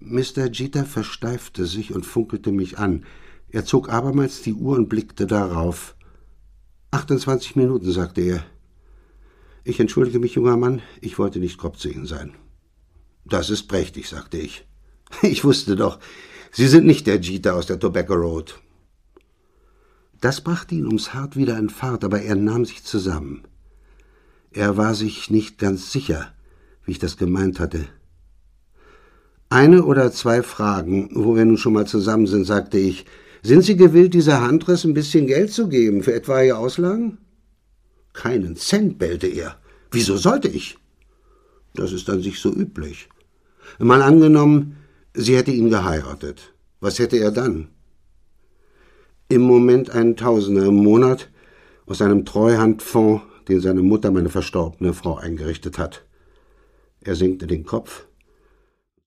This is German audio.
Mr. Jeter versteifte sich und funkelte mich an. Er zog abermals die Uhr und blickte darauf. 28 Minuten, sagte er. Ich entschuldige mich, junger Mann, ich wollte nicht grob zu Ihnen sein. Das ist prächtig, sagte ich. Ich wusste doch, Sie sind nicht der Jeter aus der Tobacco Road. Das brachte ihn ums Hart wieder in Fahrt, aber er nahm sich zusammen. Er war sich nicht ganz sicher, wie ich das gemeint hatte. Eine oder zwei Fragen, wo wir nun schon mal zusammen sind, sagte ich. Sind Sie gewillt, dieser Huntress ein bisschen Geld zu geben für etwaige Auslagen? Keinen Cent, bellte er. Wieso sollte ich? Das ist an sich so üblich. Mal angenommen, sie hätte ihn geheiratet. Was hätte er dann? Im Moment einen Tausender im Monat aus einem Treuhandfonds, den seine Mutter, meine verstorbene Frau, eingerichtet hat. Er senkte den Kopf